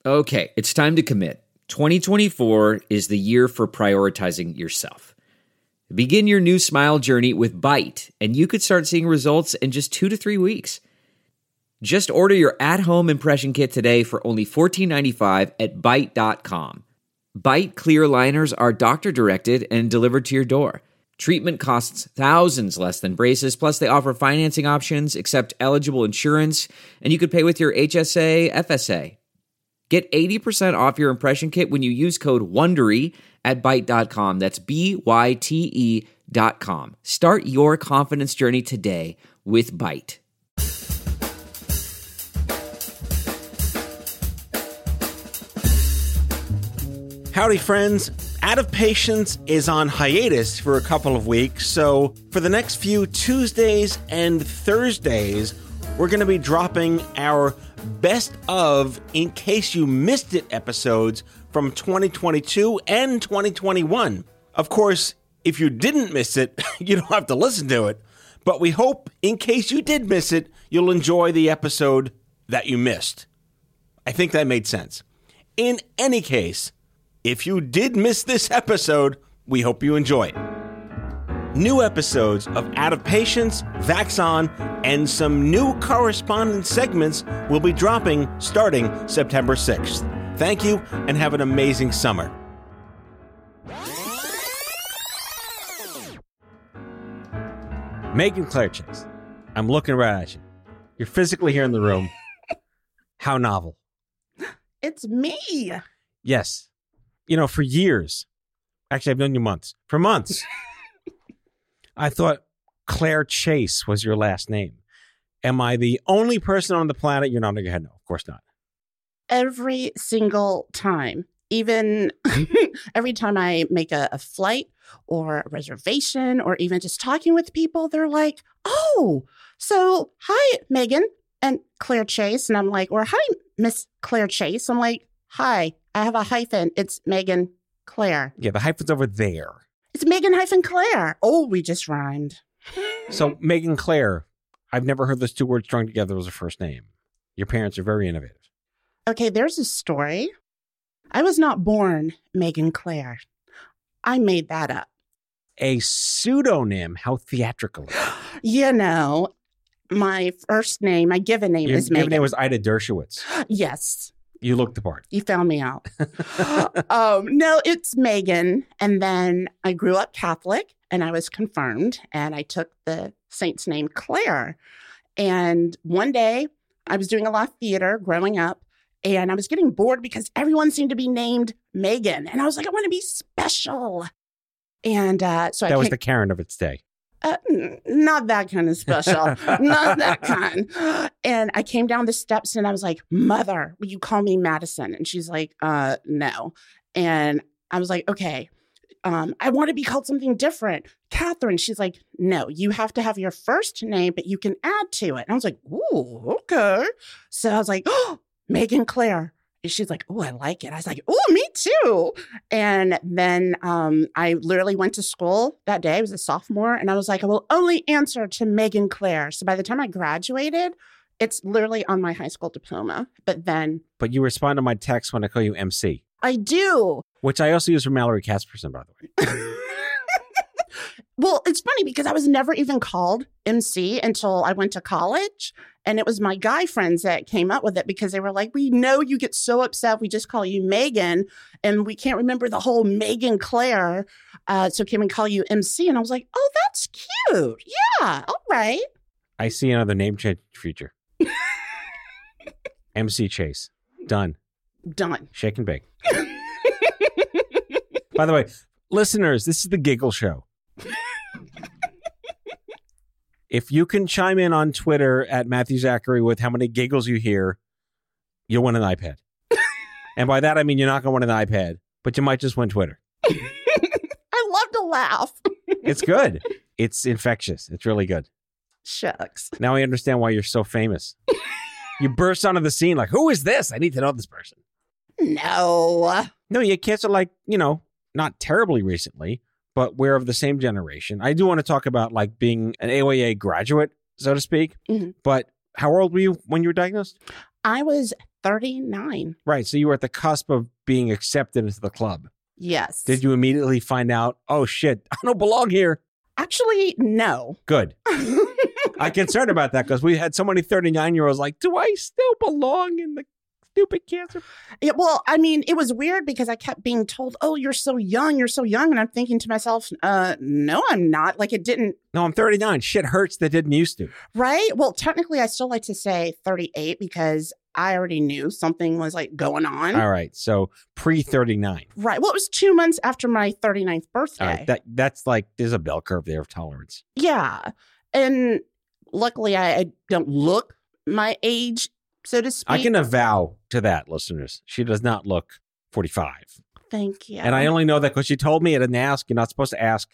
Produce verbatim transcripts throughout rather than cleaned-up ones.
Okay, it's time to commit. twenty twenty-four is the year for prioritizing yourself. Begin your new smile journey with Byte, and you could start seeing results in just two to three weeks. Just order your at-home impression kit today for only fourteen ninety-five at byte dot com. Byte clear aligners are doctor-directed and delivered to your door. Treatment costs thousands less than braces, plus they offer financing options, accept eligible insurance, and you could pay with your H S A, F S A. Get eighty percent off your impression kit when you use code WONDERY at byte dot com. That's B Y T E dot com. Start your confidence journey today with Byte. Howdy, friends. Out of Patience is on hiatus for a couple of weeks, so for the next few Tuesdays and Thursdays, we're going to be dropping our best of In Case You Missed It episodes from twenty twenty-two and twenty twenty-one. Of course, if you didn't miss it, you don't have to listen to it, but we hope, in case you did miss it, you'll enjoy the episode that you missed. I think that made sense. In any case, if you did miss this episode, we hope you enjoy it. New episodes of Out of Patience, Vax On, and some new correspondence segments will be dropping starting September sixth. Thank you, and have an amazing summer. Meghan Claire Chase, I'm looking right at you. You're physically here in the room. How novel. It's me. Yes. You know, for years, actually, I've known you months. For months, I thought Claire Chase was your last name. Am I the only person on the planet you're nodding your head? No, of course not. Every single time, even every time I make a, a flight or a reservation or even just talking with people, they're like, oh, so hi, Meghan and Claire Chase. And I'm like, or hi, Miss Claire Chase. I'm like, hi, I have a hyphen. It's Meghan Claire. Yeah, the hyphen's over there. It's Meghan hyphen Claire. Oh, we just rhymed. So Meghan Claire, I've never heard those two words strung together as a first name. Your parents are very innovative. Okay, there's a story. I was not born Meghan Claire. I made that up. A pseudonym? How theatrical. You know, my first name, my given name Your is Meghan. given name was Ida Dershowitz. Yes. You looked the part. You found me out. um, no, it's Meghan. And then I grew up Catholic and I was confirmed and I took the saint's name Claire. And one day I was doing a lot of theater growing up and I was getting bored because everyone seemed to be named Meghan. And I was like, I want to be special. And uh, so that I was came- the Karen of its day. Uh, n- not that kind of special. Not that kind. And I came down the steps and I was like, Mother, will you call me Madison? And she's like, uh, no. And I was like, okay, um, I want to be called something different. Catherine. She's like, no, you have to have your first name, but you can add to it. And I was like, ooh, okay. So I was like, oh, Meghan Claire. And she's like, oh, I like it. I was like, oh, me too. And then um, I literally went to school that day. I was a sophomore. And I was like, I will only answer to Meghan Claire. So by the time I graduated, it's literally on my high school diploma. But then. But you respond to my text when I call you M C. I do. Which I also use for Mallory Casperson, by the way. Well, it's funny because I was never even called M C until I went to college. And it was my guy friends that came up with it because they were like, we know you get so upset. We just call you Meghan and we can't remember the whole Meghan Claire. Uh, so can we call you M C? And I was like, oh, that's cute. Yeah. All right. I see another name change future. M C Chase. Done. Done. Shake and bake. By the way, listeners, this is the Giggle Show. If you can chime in on Twitter at Matthew Zachary with how many giggles you hear, you'll win an iPad. And by that, I mean you're not going to win an iPad, but you might just win Twitter. I love to laugh. It's good. It's infectious. It's really good. Shucks. Now I understand why you're so famous. You burst onto the scene like, who is this? I need to know this person. No. No, you kids are like, you know, not terribly recently, but we're of the same generation. I do want to talk about like being an A Y A graduate, so to speak. Mm-hmm. But how old were you when you were diagnosed? I was thirty-nine. Right. So you were at the cusp of being accepted into the club. Yes. Did you immediately find out, oh, shit, I don't belong here? Actually, no. Good. I'm concerned about that because we had so many thirty-nine-year-olds like, do I still belong in the stupid cancer? Yeah, well, I mean, it was weird because I kept being told, oh, you're so young, you're so young. And I'm thinking to myself, uh, no, I'm not. Like it didn't. No, I'm thirty-nine. Shit hurts that didn't used to. Right? Well, technically, I still like to say thirty-eight because I already knew something was like going on. All right. So pre thirty-nine. Right. Well, it was two months after my thirty-ninth birthday. All right. That, that's like, there's a bell curve there of tolerance. Yeah. And luckily, I, I don't look my age, so to speak. I can avow to that, listeners. She does not look forty-five. Thank you. And I only know that because she told me I didn't ask. You're not supposed to ask.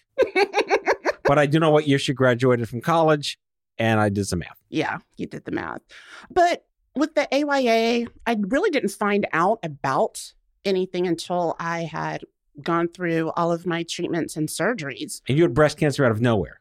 But I do know what year she graduated from college, and I did some math. Yeah, you did the math. But with the A Y A, I really didn't find out about anything until I had gone through all of my treatments and surgeries. And you had breast cancer out of nowhere.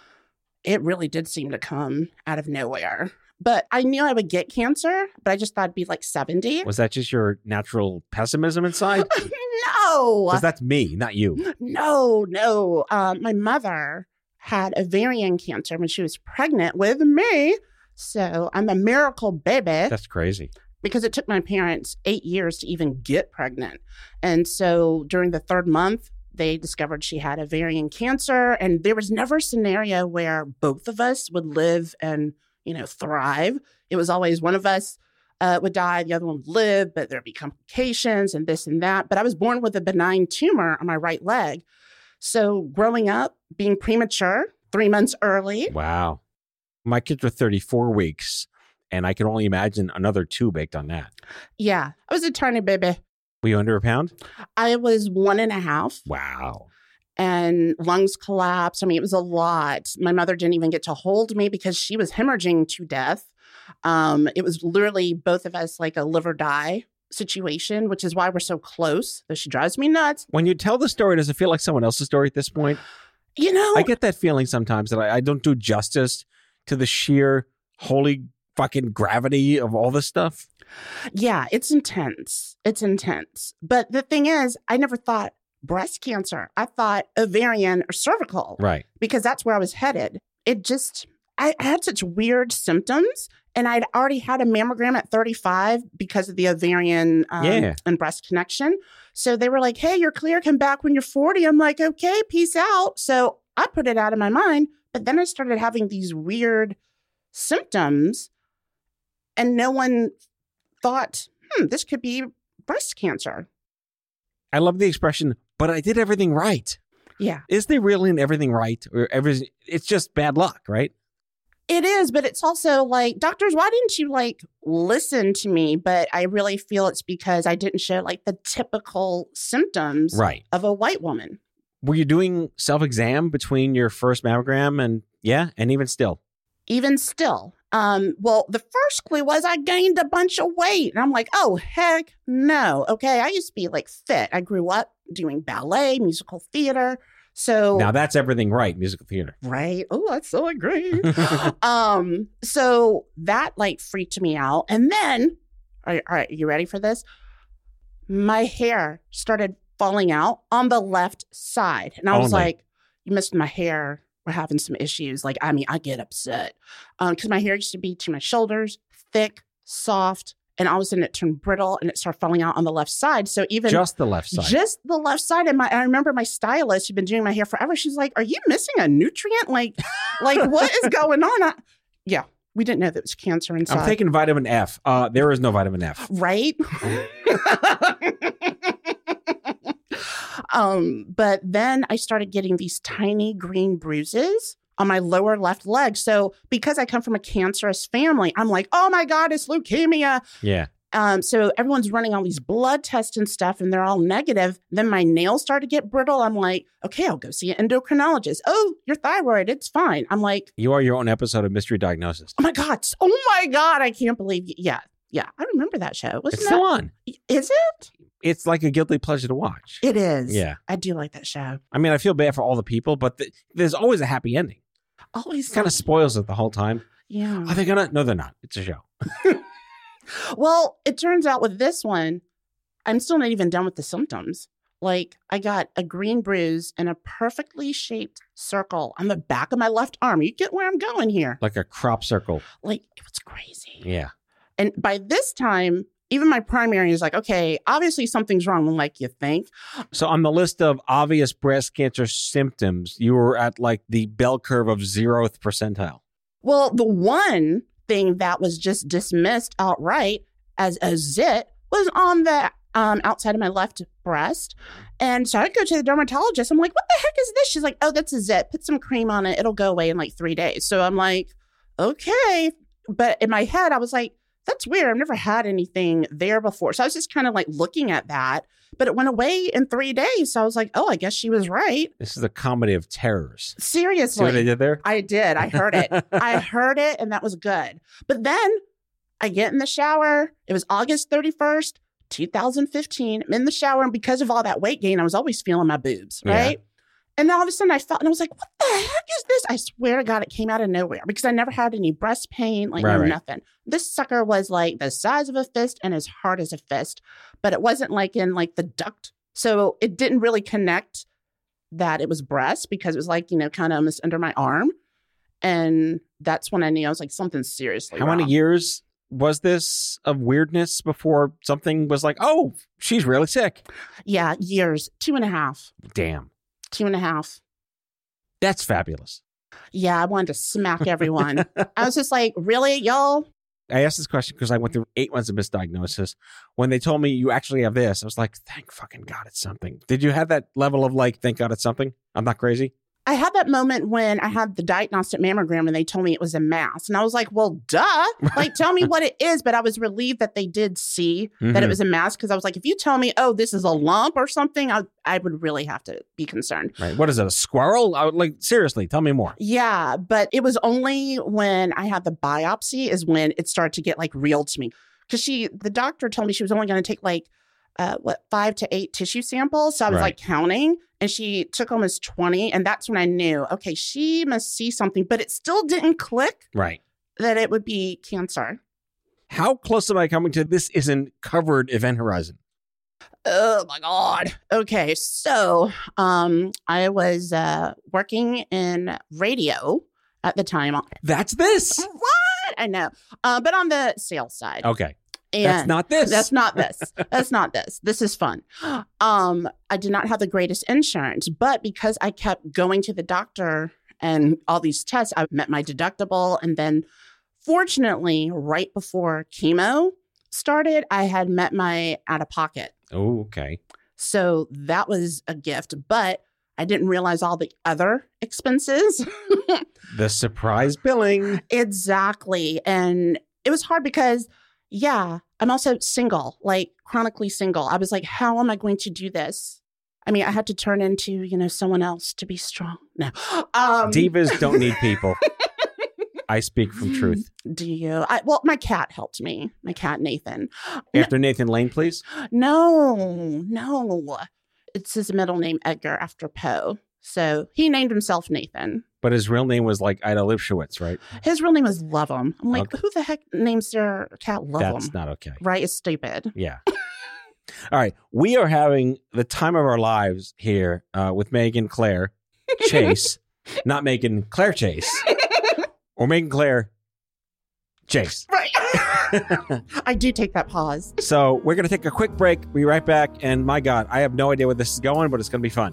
It really did seem to come out of nowhere. But I knew I would get cancer, but I just thought it'd be like seventy. Was that just your natural pessimism inside? No. Because that's me, not you. No, no. Um, my mother had ovarian cancer when she was pregnant with me. So I'm a miracle baby. That's crazy. Because it took my parents eight years to even get pregnant. And so during the third month, they discovered she had ovarian cancer. And there was never a scenario where both of us would live and, you know, thrive. It was always one of us uh, would die, the other one would live, but there'd be complications and this and that. But I was born with a benign tumor on my right leg. So growing up, being premature, three months early. Wow. My kids were thirty-four weeks, and I can only imagine another two baked on that. Yeah, I was a tiny baby. Were you under a pound? I was one and a half. Wow. And lungs collapsed. I mean, it was a lot. My mother didn't even get to hold me because she was hemorrhaging to death. Um, it was literally both of us like a live or die situation, which is why we're so close, though she drives me nuts. When you tell the story, does it feel like someone else's story at this point? You know, I get that feeling sometimes that I, I don't do justice to the sheer holy fucking gravity of all this stuff. Yeah, it's intense. It's intense. But the thing is, I never thought breast cancer. I thought ovarian or cervical. Right. Because that's where I was headed. It just, I had such weird symptoms. And I'd already had a mammogram at thirty-five because of the ovarian um, yeah. and breast connection. So they were like, hey, you're clear. Come back when you're forty. I'm like, okay, peace out. So I put it out of my mind. But then I started having these weird symptoms. And no one thought, hmm, this could be breast cancer. I love the expression, but I did everything right. Yeah. Is there really everything right? Or everything? It's just bad luck, right? It is, but it's also like, doctors, why didn't you like listen to me? But I really feel it's because I didn't show like the typical symptoms right. of a white woman. Were you doing self-exam between your first mammogram and yeah, and even still? Even still. Um, well, the first clue was I gained a bunch of weight. And I'm like, oh, heck no. Okay, I used to be like fit. I grew up doing ballet, musical theater. So now that's everything right, musical theater. Right. Oh, that's so agree. um, so that like freaked me out. And then, all right, all right, you ready for this? My hair started falling out on the left side. And I was Only. like, you missed my hair. We're having some issues. Like, I mean, I get upset. Um, because my hair used to be to my shoulders, thick, soft, and all of a sudden it turned brittle and it started falling out on the left side. So even just the left side, just the left side. And my, I remember my stylist who'd been doing my hair forever. She's like, "Are you missing a nutrient? Like, like what is going on?" I, yeah, we didn't know that it was cancer inside. I'm taking vitamin F. Uh, there is no vitamin F, right? um, but then I started getting these tiny green bruises on my lower left leg. So because I come from a cancerous family, I'm like, oh my God, it's leukemia. Yeah. Um, so everyone's running all these blood tests and stuff, and they're all negative. Then my nails start to get brittle. I'm like, okay, I'll go see an endocrinologist. Oh, your thyroid, it's fine. I'm like, you are your own episode of Mystery Diagnosis. Oh my God. Oh my God. I can't believe you. Yeah. Yeah. I remember that show. Wasn't it's that, still on. Is it? It's like a guilty pleasure to watch. It is. Yeah. I do like that show. I mean, I feel bad for all the people, but th- there's always a happy ending. Always kind of spoils it the whole time. Yeah. Are they gonna? No, they're not. It's a show. Well, it turns out with this one, I'm still not even done with the symptoms. Like, I got a green bruise and a perfectly shaped circle on the back of my left arm. You get where I'm going here. Like a crop circle. Like, it was crazy. Yeah. And by this time, even my primary is like, okay, obviously something's wrong, like you think. So on the list of obvious breast cancer symptoms, you were at like the bell curve of zeroth percentile. Well, the one thing that was just dismissed outright as a zit was on the um, outside of my left breast. And so I go to the dermatologist. I'm like, what the heck is this? She's like, oh, that's a zit. Put some cream on it. It'll go away in like three days. So I'm like, okay. But in my head, I was like, that's weird. I've never had anything there before. So I was just kind of like looking at that. But it went away in three days. So I was like, oh, I guess she was right. This is a comedy of terrors. Seriously. See what I did there? I did. I heard it. I heard it, and that was good. But then I get in the shower. It was August thirty-first, two thousand fifteen. I'm in the shower, and because of all that weight gain, I was always feeling my boobs, right? Yeah. And then all of a sudden I felt, and I was like, what the heck is this? I swear to God, it came out of nowhere because I never had any breast pain, like right, no right. nothing. This sucker was like the size of a fist and as hard as a fist, but it wasn't like in like the duct. So it didn't really connect that it was breast because it was like, you know, kind of almost under my arm. And that's when I knew I was like, something's seriously How wrong. many years was this of weirdness before something was like, oh, she's really sick? Yeah, years, two and a half. Damn. Two and a half. That's fabulous. Yeah, I wanted to smack everyone. I was just like, really, y'all? I asked this question because I went through eight months of misdiagnosis. When they told me you actually have this, I was like, thank fucking God it's something. Did you have that level of like, thank God it's something? I'm not crazy? I had that moment when I had the diagnostic mammogram and they told me it was a mass. And I was like, well, duh. Like, tell me what it is. But I was relieved that they did see mm-hmm. that it was a mass because I was like, if you tell me, oh, this is a lump or something, I, I would really have to be concerned. Right. What is it, a squirrel? I would, like, seriously, tell me more. Yeah, but it was only when I had the biopsy is when it started to get like real to me. Because she, the doctor told me she was only going to take like, uh, what, five to eight tissue samples. So I was right. like counting. And she took almost twenty. And that's when I knew, okay, she must see something. But it still didn't click right. that it would be cancer. How close am I coming to this isn't covered event horizon? Oh, my God. Okay. So um, I was uh, working in radio at the time. That's this. What? I know. Uh, but on the sales side. Okay. And that's not this. That's not this. That's not this. This is fun. Um, I did not have the greatest insurance, but because I kept going to the doctor and all these tests, I met my deductible. And then fortunately, right before chemo started, I had met my out-of-pocket. Oh, okay. So that was a gift, but I didn't realize all the other expenses. The surprise billing. Exactly. And it was hard because yeah, I'm also single, like chronically single. I was like, how am I going to do this? I mean, I had to turn into, you know, someone else to be strong. No. Um, Divas don't need people. I speak from truth. Do you? I, well, my cat helped me. My cat, Nathan. After no, Nathan Lane, please? No, no. It's his middle name, Edgar, after Poe. So he named himself Nathan. But his real name was like Ida Lipschitz, right? His real name was Lovem. I'm like, okay. Who the heck names their cat Lovem? That's not okay. Right? It's stupid. Yeah. All right. We are having the time of our lives here uh, with Megan Claire Chase. Not Megan Claire Chase. Or Megan Claire Chase. Right. I do take that pause. So we're going to take a quick break. We'll be right back. And my God, I have no idea where this is going, but it's going to be fun.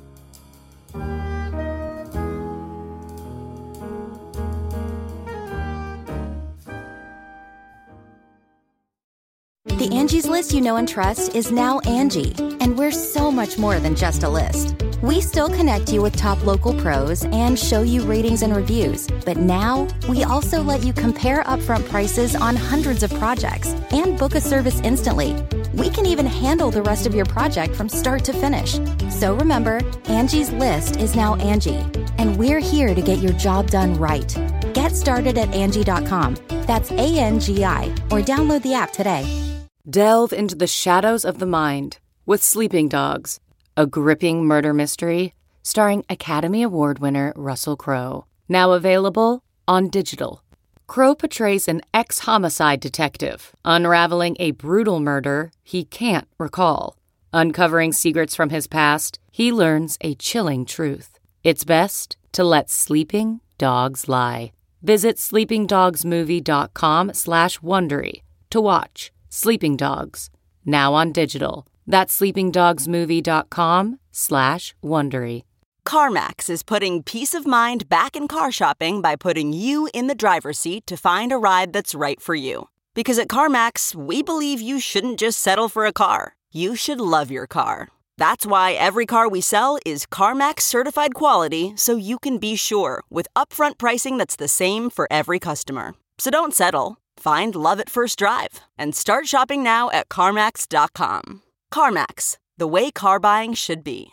The Angie's List you know and trust is now Angie, and we're so much more than just a list. We still connect you with top local pros and show you ratings and reviews, but now we also let you compare upfront prices on hundreds of projects and book a service instantly. We can even handle the rest of your project from start to finish. So remember, Angie's List is now Angie, and we're here to get your job done right. Get started at Angie dot com. That's A N G I, or download the app today. Delve into the shadows of the mind with Sleeping Dogs, a gripping murder mystery starring Academy Award winner Russell Crowe. Now available on digital. Crow portrays an ex-homicide detective, unraveling a brutal murder he can't recall. Uncovering secrets from his past, he learns a chilling truth. It's best to let sleeping dogs lie. Visit sleepingdogsmovie.com slash Wondery to watch Sleeping Dogs, now on digital. That's sleepingdogsmovie.com slash Wondery. CarMax is putting peace of mind back in car shopping by putting you in the driver's seat to find a ride that's right for you. Because at CarMax, we believe you shouldn't just settle for a car. You should love your car. That's why every car we sell is CarMax certified quality, so you can be sure with upfront pricing that's the same for every customer. So don't settle. Find love at first drive and start shopping now at CarMax dot com. CarMax, the way car buying should be.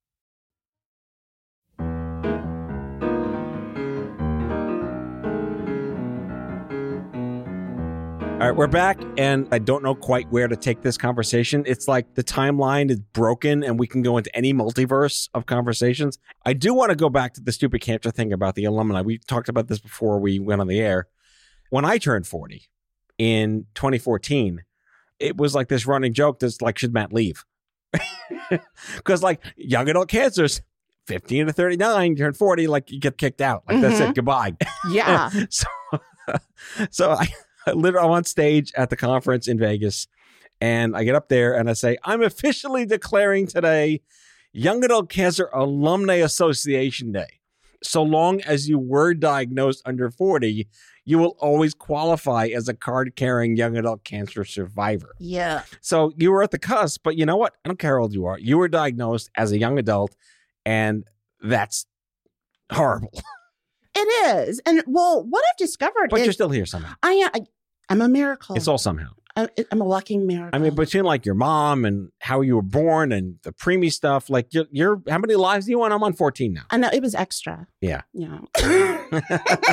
All right, we're back, and I don't know quite where to take this conversation. It's like the timeline is broken, and we can go into any multiverse of conversations. I do want to go back to the stupid cancer thing about the alumni. We talked about this before we went on the air. When I turned forty in twenty fourteen, it was like this running joke that's like, should Matt leave? Because like young adult cancers, fifteen to thirty-nine, you turn forty, like you get kicked out. Like mm-hmm. That's it, goodbye. Yeah. so, so I... Literally, I'm on stage at the conference in Vegas, and I get up there and I say, I'm officially declaring today Young Adult Cancer Alumni Association Day. So long as you were diagnosed under forty, you will always qualify as a card-carrying young adult cancer survivor. Yeah. So you were at the cusp, but you know what? I don't care how old you are. You were diagnosed as a young adult, and that's horrible. It is. And well, what I've discovered But is... you're still here somehow. I, I, I'm a miracle. It's all somehow. I, I'm a walking miracle. I mean, between like your mom and how you were born and the preemie stuff, like you're, you're how many lives do you want? I'm on fourteen now. I know, it was extra. Yeah. Yeah. But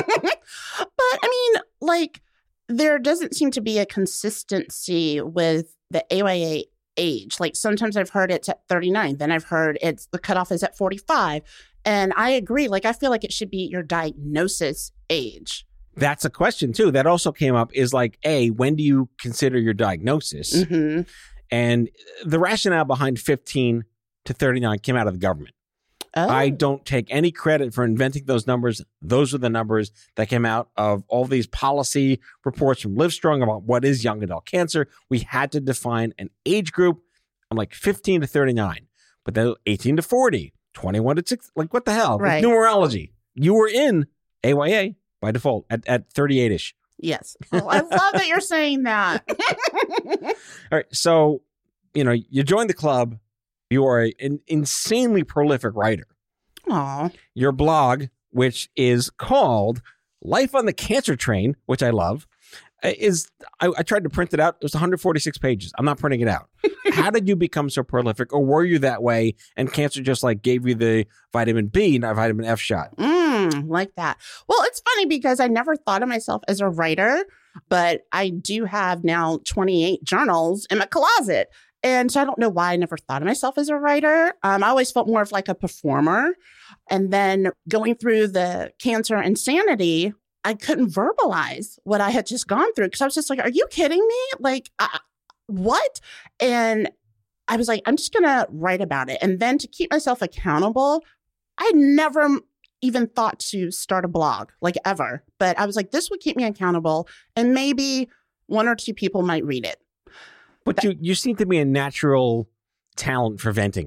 I mean, like, there doesn't seem to be a consistency with the A Y A age. Like sometimes I've heard it's at thirty-nine. Then I've heard it's the cutoff is at forty-five. And I agree. Like, I feel like it should be your diagnosis age. That's a question, too. That also came up is like, A, when do you consider your diagnosis? Mm-hmm. And the rationale behind fifteen to thirty-nine came out of the government. Oh. I don't take any credit for inventing those numbers. Those are the numbers that came out of all these policy reports from Livestrong about what is young adult cancer. We had to define an age group. I'm like fifteen to thirty-nine, but then eighteen to forty. twenty-one to six, like what the hell? Right. Like numerology. You were in A Y A by default at, at thirty-eight-ish. Yes. Oh, I love that you're saying that. All right. So, you know, you joined the club. You are an insanely prolific writer. Aw. Your blog, which is called Life on the Cancer Train, which I love, is, I, I tried to print it out. It was one hundred forty-six pages. I'm not printing it out. How did you become so prolific, or were you that way and cancer just like gave you the vitamin B, not vitamin F shot? Mm, like that. Well, it's funny because I never thought of myself as a writer, but I do have now twenty-eight journals in my closet. And so I don't know why I never thought of myself as a writer. Um, I always felt more of like a performer. And then going through the cancer insanity, I couldn't verbalize what I had just gone through because I was just like, are you kidding me? Like, I, what? And I was like, I'm just going to write about it. And then to keep myself accountable, I never even thought to start a blog, like ever. But I was like, this would keep me accountable. And maybe one or two people might read it. But that- you, you seem to be a natural talent for venting.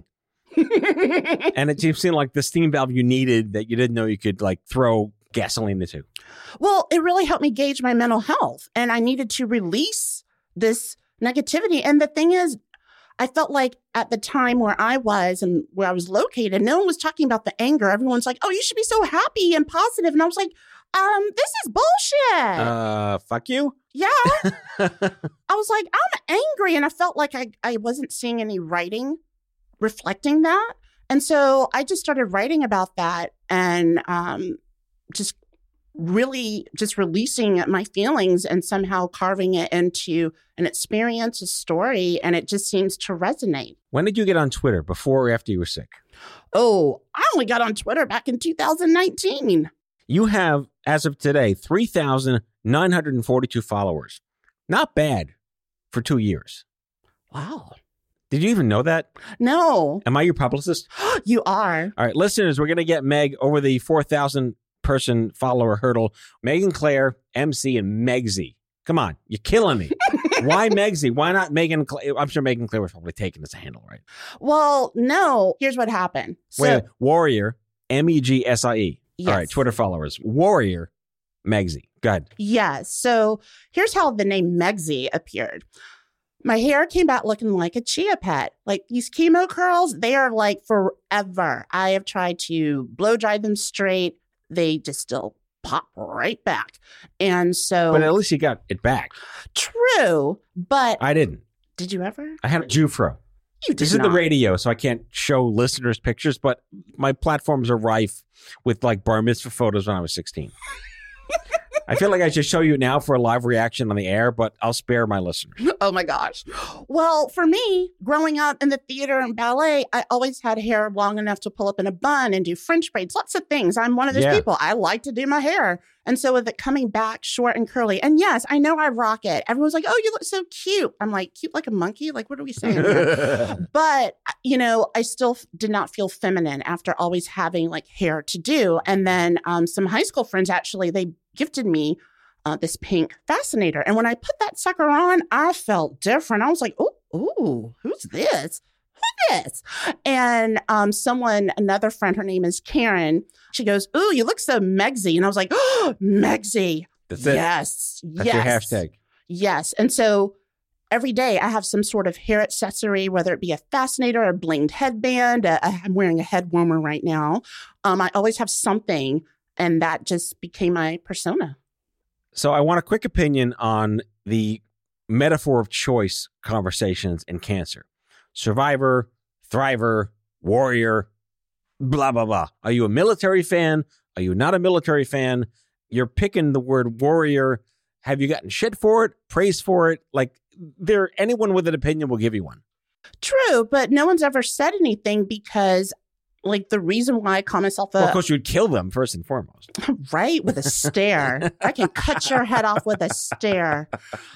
And it seemed like the steam valve you needed that you didn't know you could like throw gasoline into. Well, it really helped me gauge my mental health. And I needed to release this negativity. And the thing is, I felt like at the time where I was and where I was located, no one was talking about the anger. Everyone's like, oh, you should be so happy and positive. And I was like, um, this is bullshit. Uh, fuck you. Yeah. I was like, I'm angry. And I felt like I, I wasn't seeing any writing reflecting that. And so I just started writing about that and um, just really just releasing my feelings and somehow carving it into an experience, a story, and it just seems to resonate. When did you get on Twitter? Before or after you were sick? Oh, I only got on Twitter back in two thousand nineteen. You have, as of today, three thousand nine hundred forty-two followers. Not bad for two years. Wow. Did you even know that? No. Am I your publicist? You are. All right, listeners, we're going to get Meg over the four thousand person follower hurdle. Megan Claire, M C, and Megsy. Come on, you're killing me. Why Megsy? Why not Megan Claire? I'm sure Megan Claire was probably taken as a handle, right? Well, no. Here's what happened. So, Wait, Warrior, M E G S I E. Yes. All right, Twitter followers. Warrior, Megsy. Go ahead. Yeah. So here's how the name Megsy appeared. My hair came back looking like a chia pet. Like these chemo curls, they are like forever. I have tried to blow dry them straight. They just still pop right back. And so. But at least you got it back. True. But. I didn't. Did you ever? I had a Jufro. You did This is not. the radio, so I can't show listeners pictures, but my platforms are rife with like bar mitzvah photos when I was sixteen. I feel like I should show you now for a live reaction on the air, but I'll spare my listeners. Oh my gosh. Well, for me, growing up in the theater and ballet, I always had hair long enough to pull up in a bun and do French braids, lots of things. I'm one of those Yeah. people. I like to do my hair. And so with it coming back short and curly, and yes, I know I rock it. Everyone's like, oh, you look so cute. I'm like, cute like a monkey? Like, what are we saying here? But, you know, I still f- did not feel feminine after always having like hair to do. And then um, some high school friends, actually, they gifted me uh, this pink fascinator. And when I put that sucker on, I felt different. I was like, oh, ooh, who's this? Who's this? And um, someone, another friend, her name is Karen. She goes, ooh, you look so Megsy. And I was like, oh, Megsy. That's it. Yes. That's yes. your hashtag. Yes. And so every day I have some sort of hair accessory, whether it be a fascinator or a blinged headband. Uh, I'm wearing a head warmer right now. Um, I always have something. And that just became my persona. So I want a quick opinion on the metaphor of choice conversations in cancer. Survivor, thriver, warrior, blah, blah, blah. Are you a military fan? Are you not a military fan? You're picking the word warrior. Have you gotten shit for it? Praise for it? Like, there, anyone with an opinion will give you one. True, but no one's ever said anything because, like, the reason why I call myself a... Well, of course, you'd kill them first and foremost. Right? With a stare. I can cut your head off with a stare.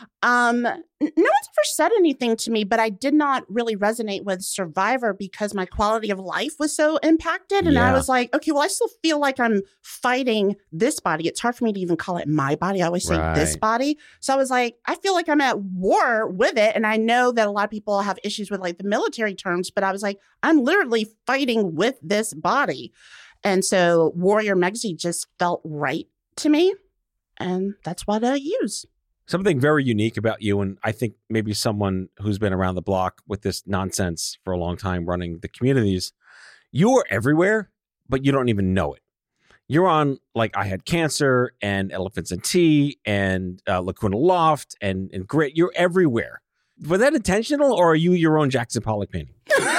Um, n- no one's ever said anything to me, but I did not really resonate with Survivor because my quality of life was so impacted. And I Yeah. was like, okay, well, I still feel like I'm fighting this body. It's hard for me to even call it my body. I always say this Right. body. So I was like, I feel like I'm at war with it. And I know that a lot of people have issues with like the military terms, but I was like, I'm literally fighting with this body. And so Warrior Megsy just felt right to me. And that's what I use. Something very unique about you, and I think maybe someone who's been around the block with this nonsense for a long time running the communities, you are everywhere, but you don't even know it. You're on, like, I Had Cancer and Elephants and Tea and uh, Lacuna Loft and, and Grit. You're everywhere. Was that intentional, or are you your own Jackson Pollock painting?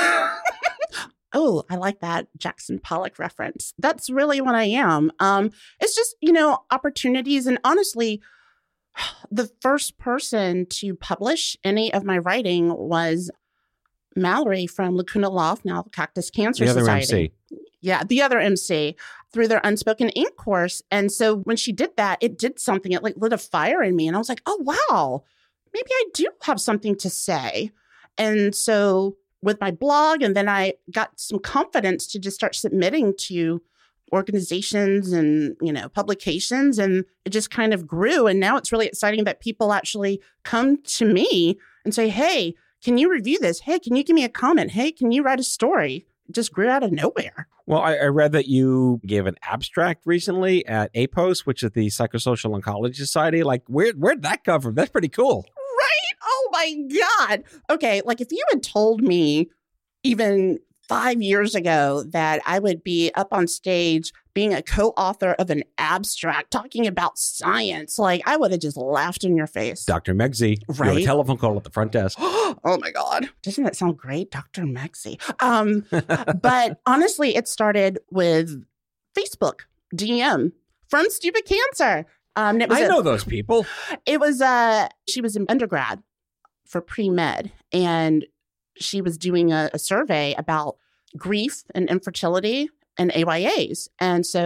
Oh, I like that Jackson Pollock reference. That's really what I am. Um, it's just, you know, opportunities. And honestly, the first person to publish any of my writing was Mallory from Lacuna Loft, now Cactus Cancer The other Society. M C. Yeah, the other M C through their Unspoken Ink course. And so when she did that, it did something. It like lit a fire in me. And I was like, oh, wow, maybe I do have something to say. And so with my blog, and then I got some confidence to just start submitting to organizations and, you know, publications, and it just kind of grew. And now it's really exciting that people actually come to me and say, hey, can you review this? Hey, can you give me a comment? Hey, can you write a story? It just grew out of nowhere. Well, I, I read that you gave an abstract recently at A P O S, which is the Psychosocial Oncology Society. Like, where, where'd that come from? That's pretty cool. Right? Oh my God. Okay. Like if you had told me even five years ago that I would be up on stage being a co-author of an abstract talking about science, like I would have just laughed in your face. Doctor Megsy, you have a Right. telephone call at the front desk. Oh my God. Doesn't that sound great? Doctor Megsy. Um, but honestly, it started with Facebook D M from Stupid Cancer. Um, and it was I a- know those people. It was, uh, she was in undergrad for pre-med, and she was doing a, a survey about grief and infertility and A Y As. And so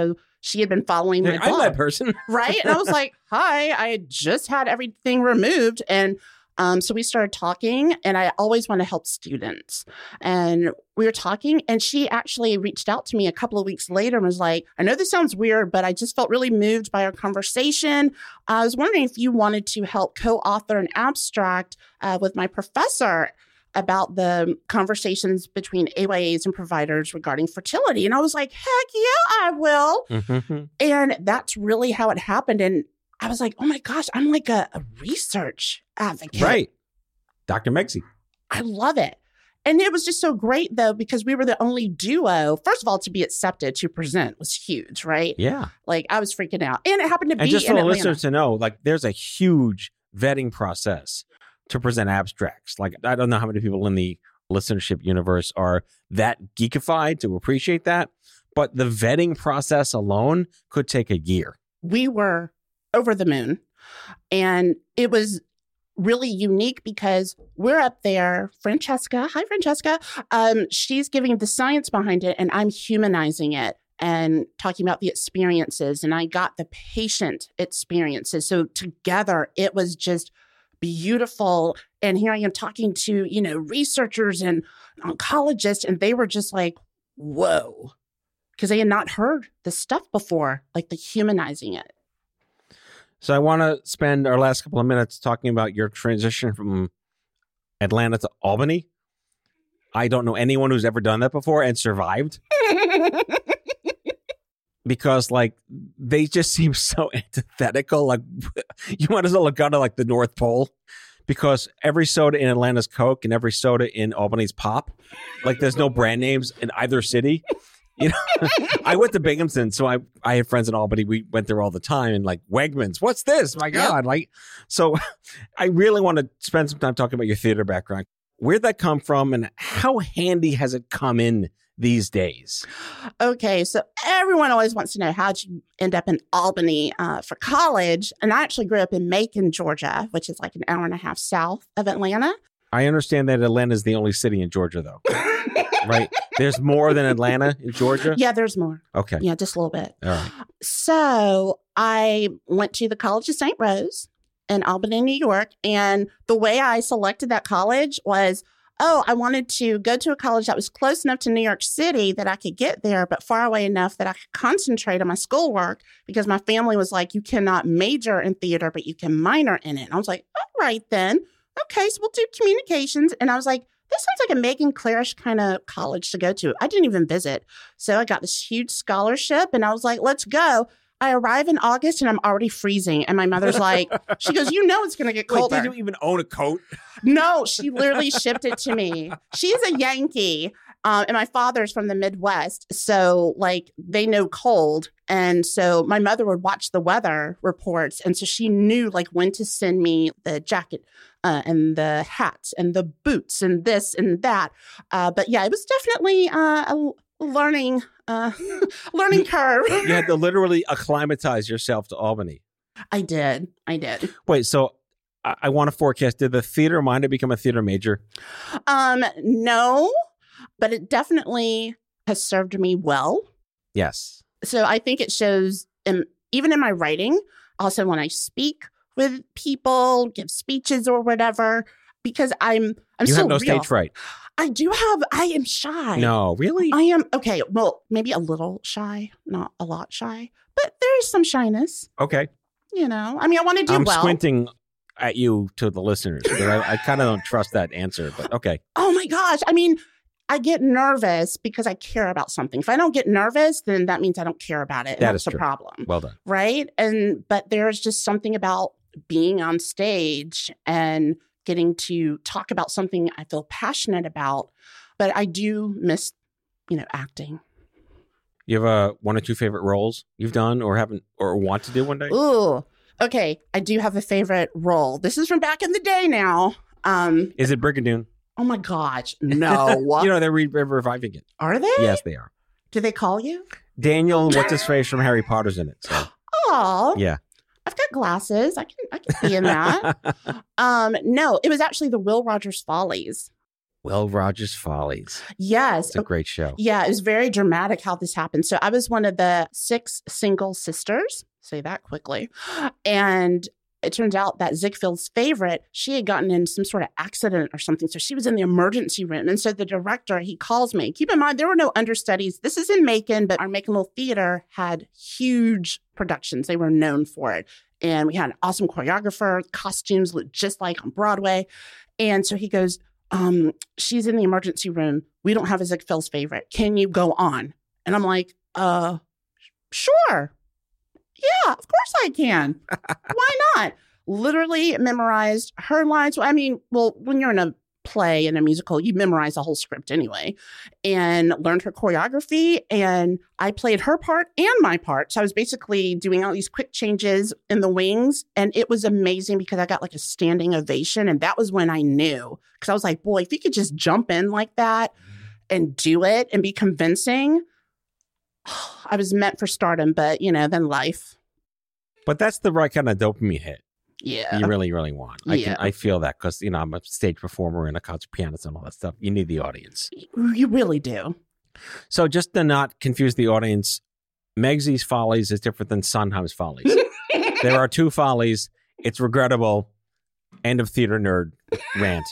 she had been following my I'm blog. that person. Right? And I was like, hi, I had just had everything removed. And um, so we started talking, and I always want to help students. And we were talking, and she actually reached out to me a couple of weeks later and was like, I know this sounds weird, but I just felt really moved by our conversation. I was wondering if you wanted to help co-author an abstract uh, with my professor about the conversations between A Y As and providers regarding fertility. And I was like, heck yeah, I will. Mm-hmm. And that's really how it happened. And I was like, oh my gosh, I'm like a, a research advocate. Right. Doctor Megzi. I love it. And it was just so great, though, because we were the only duo. First of all, to be accepted to present was huge, right? Yeah. Like, I was freaking out. And it happened to And be just for in the Atlanta. listeners to know, like, there's a huge vetting process to present abstracts. Like, I don't know how many people in the listenership universe are that geekified to appreciate that, but the vetting process alone could take a year. We were over the moon. And it was really unique because we're up there. Francesca, hi, Francesca. Um, she's giving the science behind it, and I'm humanizing it and talking about the experiences. And I got the patient experiences. So together, it was just beautiful. And here I am talking to, you know, researchers and oncologists, and they were just like, whoa, because they had not heard this stuff before, like the humanizing it. So I want to spend our last couple of minutes talking about your transition from Atlanta to Albany. I don't know anyone who's ever done that before and survived. Because, like, they just seem so antithetical. Like, you might as well have gone to, like, the North Pole. Because every soda in Atlanta's Coke and every soda in Albany's Pop. Like, there's no brand names in either city. You know, I went to Binghamton, so I, I had friends in Albany. We went there all the time, and like Wegmans, what's this? My God. Yep. Like, so I really want to spend some time talking about your theater background. Where'd that come from, and how handy has it come in these days? Okay, so everyone always wants to know, how'd you end up in Albany uh, for college? And I actually grew up in Macon, Georgia, which is like an hour and a half south of Atlanta. I understand that Atlanta is the only city in Georgia, though. Right? There's more than Atlanta in Georgia? Yeah, there's more. Okay. Yeah, just a little bit. All right. So I went to the College of Saint Rose in Albany, New York. And the way I selected that college was, oh, I wanted to go to a college that was close enough to New York City that I could get there, but far away enough that I could concentrate on my schoolwork, because my family was like, you cannot major in theater, but you can minor in it. And I was like, all right, then. Okay, so we'll do communications. And I was like, this sounds like a Megan Clarish kind of college to go to. I didn't even visit. So I got this huge scholarship, and I was like, let's go. I arrive in August, and I'm already freezing. And my mother's like, she goes, you know it's going to get colder. Wait, did you even own a coat? No, she literally shipped it to me. She's a Yankee, um, and my father's from the Midwest. So, like, they know cold. And so my mother would watch the weather reports. And so she knew, like, when to send me the jacket uh, and the hats and the boots and this and that. Uh, but, yeah, it was definitely uh, a learning uh, learning curve. You had to literally acclimatize yourself to Albany. I did. I did. Wait, so I, I want to forecast, did the theater minor become a theater major? Um, no, but it definitely has served me well. Yes. So I think it shows, in, even in my writing, also when I speak with people, give speeches or whatever, because I'm I'm you so have no real. stage fright. I do have, I am shy. No, really? I am, okay, well, maybe a little shy, not a lot shy, but there is some shyness, Okay. you know. I mean, I want to do I'm well. squinting at you to the listeners, because I, I kind of don't trust that answer, but okay. Oh my gosh. I mean, I get nervous because I care about something. If I don't get nervous, then that means I don't care about it. And That that's is the true. problem. Well done. Right? And but there's just something about being on stage and getting to talk about something I feel passionate about. But I do miss, you know, acting. You have uh, one or two favorite roles you've done or haven't or want to do one day? Ooh. Okay. I do have a favorite role. This is from back in the day now. Um, Is it Brigadoon? oh my gosh. No. You know, they're re- reviving it. Are they? Yes, they are. Do they call you? Daniel, what's his face from Harry Potter's in it. So, Oh. yeah. I've got glasses. I can I can be in that. um, no, it was actually the Will Rogers Follies. Will Rogers Follies. Yes. It's a great show. Yeah, it was very dramatic how this happened. So I was one of the six single sisters, say that quickly. And it turns out that Ziegfeld's favorite, she had gotten in some sort of accident or something. So she was in the emergency room. And so the director, he calls me. Keep in mind, there were no understudies. This is in Macon, but our Macon Little Theater had huge productions. They were known for it. And we had an awesome choreographer. Costumes looked just like on Broadway. And so he goes, um, she's in the emergency room. We don't have a Ziegfeld's favorite. Can you go on? And I'm like, uh, sure. Yeah, of course I can. Why not? Literally memorized her lines. I mean, well, when you're in a play and a musical, you memorize the whole script anyway, and learned her choreography. And I played her part and my part. So I was basically doing all these quick changes in the wings. And it was amazing because I got like a standing ovation. And that was when I knew, because I was like, boy, if you could just jump in like that and do it and be convincing, I was meant for stardom, but, you know, then life. But that's the right kind of dopamine hit. Yeah. You really, really want. I Yeah. can, I feel that because, you know, I'm a stage performer and a concert pianist and all that stuff. You need the audience. You really do. So just to not confuse the audience, Megsy's Follies is different than Sondheim's Follies. There are two Follies. It's regrettable. End of theater nerd rant.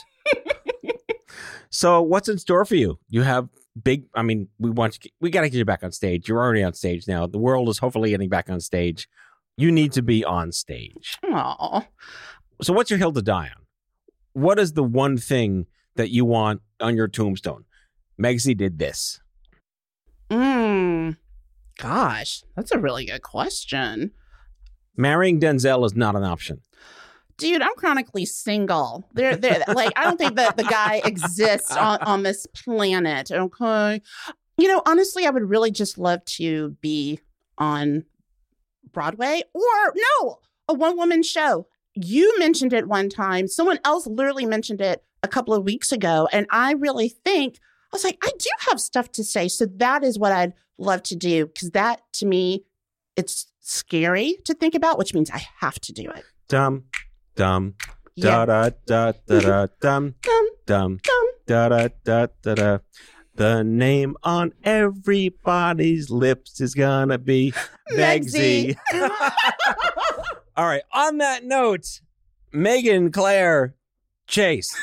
So what's in store for you? You have big, I mean, we want to, we got to get you back on stage. You're already on stage now. The world is hopefully getting back on stage. You need to be on stage. Aw. So what's your hill to die on? What is the one thing that you want on your tombstone? Megsy did this. Mm, gosh, that's a really good question. Marrying Denzel is not an option. Dude, I'm chronically single. There, there. Like, I don't think that the guy exists on, on this planet. Okay. You know, honestly, I would really just love to be on Broadway or no, a one woman show. You mentioned it one time. Someone else literally mentioned it a couple of weeks ago. And I really think, I was like, I do have stuff to say. So that is what I'd love to do. Because that, to me, it's scary to think about, which means I have to do it. Dumb, dumb, Yeah. da da da da da, dumb, Dum, dumb, dum. da da da da da. The name on everybody's lips is gonna be Megsy. All right. On that note, Megan Claire Chase.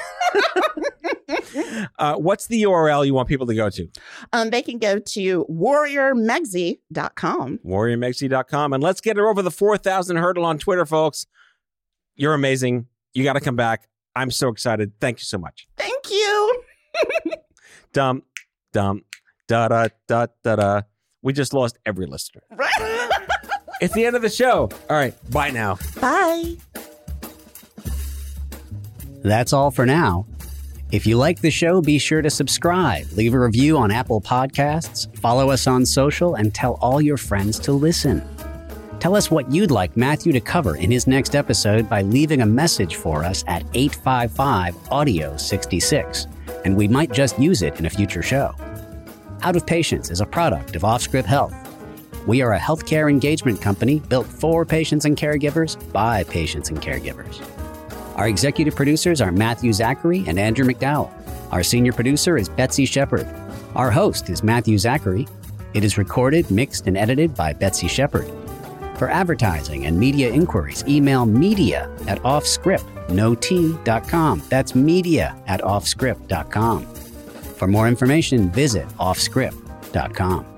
uh, what's the U R L you want people to go to? Um, they can go to warrior megsy dot com. warrior megsy dot com. And let's get her over the four thousand hurdle on Twitter, folks. You're amazing. You got to come back. I'm so excited. Thank you so much. Thank you. Dumb, dumb, da da da da da. We just lost every listener. It's the end of the show. All right. Bye now. Bye. That's all for now. If you like the show, be sure to subscribe, leave a review on Apple Podcasts, follow us on social, and tell all your friends to listen. Tell us what you'd like Matthew to cover in his next episode by leaving a message for us at eight five five, audio sixty-six, and we might just use it in a future show. Out of Patients is a product of Offscript Health. We are a healthcare engagement company built for patients and caregivers by patients and caregivers. Our executive producers are Matthew Zachary and Andrew McDowell. Our senior producer is Betsy Shepard. Our host is Matthew Zachary. It is recorded, mixed, and edited by Betsy Shepard. For advertising and media inquiries, email media at offscript, no T, dot com. That's media at offscript dot com. For more information, visit offscript dot com.